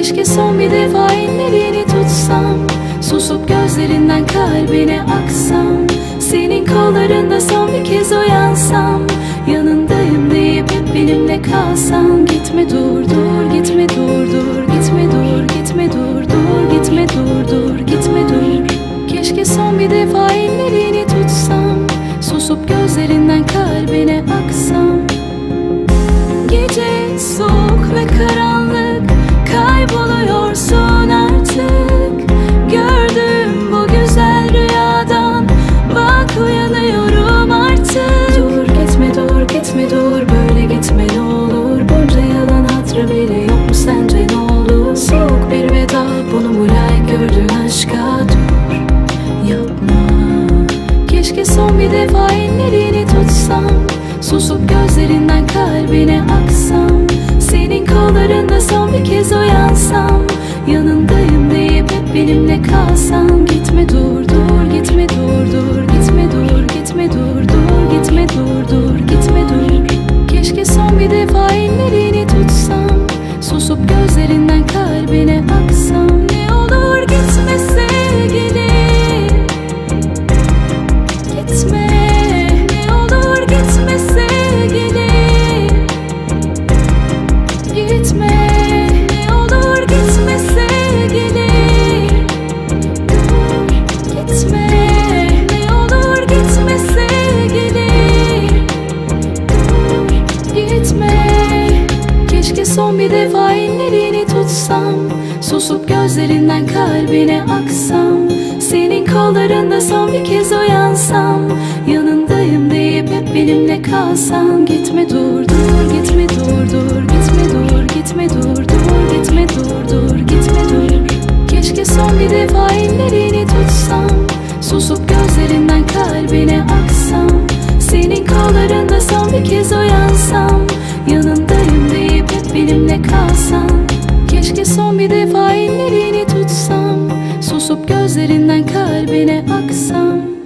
Keşke son bir defa ellerini tutsam, susup gözlerinden kalbine aksam, senin kollarında son bir kez uyansam, yanındayım deyip hep benimle kalsan. Gitme dur dur, gitme dur dur, gitme dur, gitme dur dur, gitme dur dur, gitme dur. Keşke son bir defa ellerini tutsam, susup gözlerinden kalbine aksam. Gece soğuk ve karanlık, kayboluyorsun artık. Gördüm bu güzel rüyadan, bak uyanıyorum artık. Dur gitme dur, gitme dur, böyle gitme ne olur. Bunca yalan hatırı bile yok mu sence ne olur? Soğuk bir veda, bunu mu layık gördün aşka? Dur yapma. Keşke son bir defa ellerini tutsam, susup gözlerinden kalbine aksam, senin kollarında son bir kez uyansam, yanındayım deyip hep benimle kalsan. Gitme dur dur, gitme dur dur, gitme dur, gitme dur dur, gitme dur dur, gitme dur. Keşke son bir defa ellerini tutsam, susup gözlerinden kalbine aksam. Ne olur gitme sevgilim, gitme. Ne olur gitme sevgilim, gitme. Ne olur gitme sevgilim, dur gitme. Ne olur gitme sevgilim, dur gitme. Keşke son bir defa ellerini tutsam, susup gözlerinden kalbine aksam, senin kollarında son bir kez uyansam, yanındayım deyip hep benimle kalsan. Gitme dur dur, gitme dur dur, gitme dur, gitme dur dur, gitme dur dur, gitme dur. Keşke son bir defa ellerini tutsam, susup gözlerinden kalbine aksam, senin kollarında son bir kez uyansam, yanındayım deyip hep benimle kalsan. Keşke son bir defa ellerini tutsam, susup gözlerinden kalbine aksam.